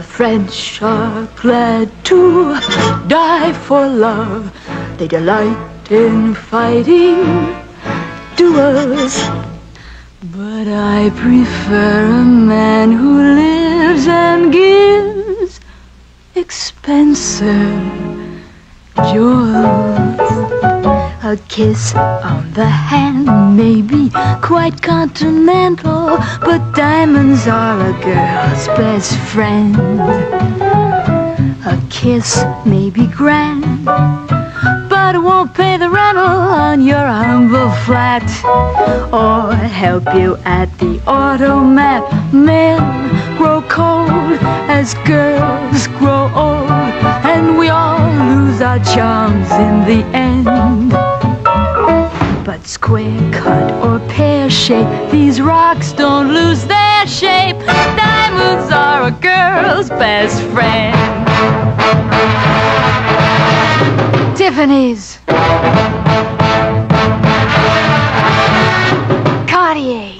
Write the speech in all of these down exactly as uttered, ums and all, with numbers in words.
The French are glad to die for love. They delight in fighting duels. But I prefer a man who lives and gives expensive jewels. A kiss on the hand may be quite continental, but diamonds are a girl's best friend. A kiss may be grand, but it won't pay the rental on your humble flat, or help you at the automat. Men grow cold as girls grow old, and we all lose our charms in the end. But square cut or pear shape, these rocks don't lose their shape. Diamonds are a girl's best friend. Tiffany's, Cartier,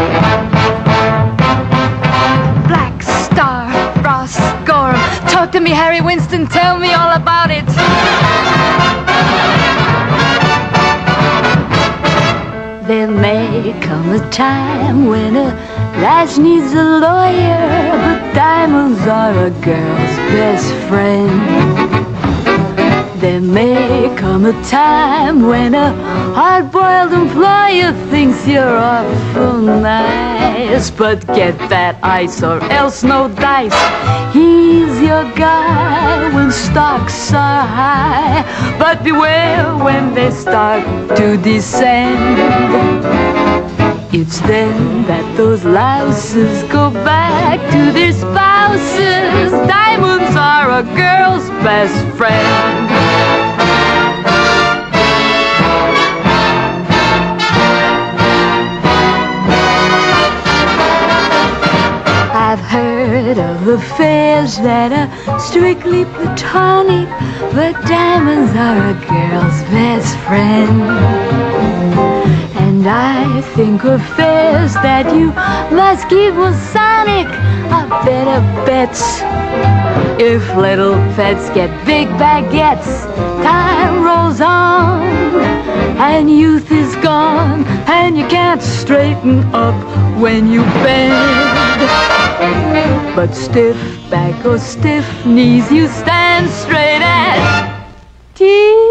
Black Star, Ross Gorham. Talk to me, Harry Winston, tell me all about it. There may come a time when a lass needs a lawyer, but diamonds are a girl's best friend. There may come a time when a hard-boiled employer thinks you're awful nice, but get that ice or else no dice. He's your guy when stocks are high, but beware when they start to descend. It's then that those louses go back to their spouses. Diamonds are a girl's best friend. I've heard of affairs that are strictly platonic, but diamonds are a girl's best friend. And I think affairs that you must keep Masonic are better bets. If little pets get big baguettes, time rolls on, and youth is gone, and you can't straighten up when you bend. But stiff back or stiff knees, you stand straight as teeth.